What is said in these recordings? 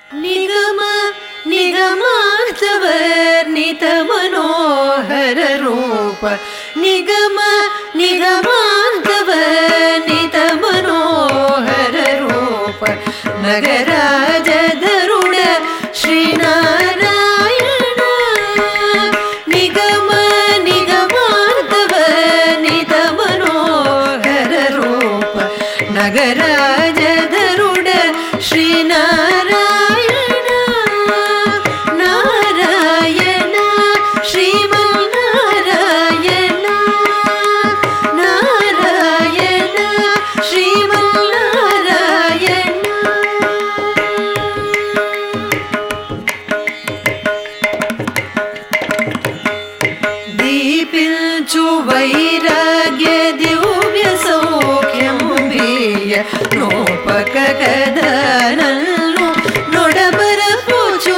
निगम निगमार्थवर्णित मनोहर रूप निगम निगमार्थवर्णित मनोहर रूप नगराजधरुड श्रीनारायण निगम निगमार्थवर्णित मनोहर रूप नगराजधरुड श्रीनारायण नारायण श्रीमन्नारायण नारायण श्रीमन्नारायण दीपिल्चु वैराग्य दिव्य सौख्यमु बीय नोपक कदनल्नु नोडबरपुचु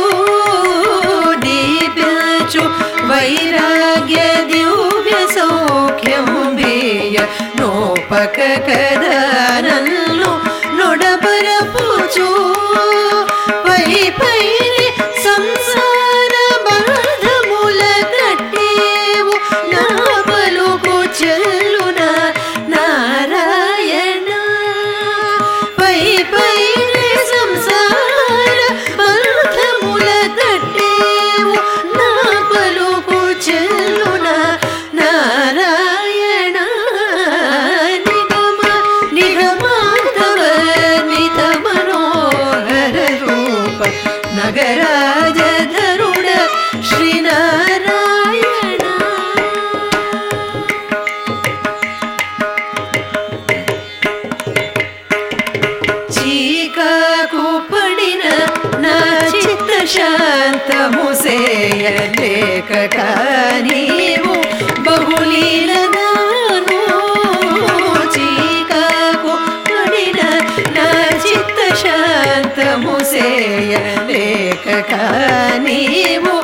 दीपिल्चु वैराग्य दिव्य सौख्यमु बीय नोपक कदनल्नु नोडबरपुचु पै पैरि संसार बाधमुल कट्टेवु ना पलुकु చెల్లునా నారాయణ పై పైనే సంసార బంధముల కట్టేవు నా పలుకు చెల్లునా నారాయణ నిగమ నిగమార్థవర్ణిత మనోహర రూప నగరాజధరుడ శ్రీనారాయణ చీకాకు పడిన నా చిత్త శాంతము సేయలేక నీవు బహులీలగాను చీకాకు పడిన నా చిత్త శాంతము సేయలేక నీవు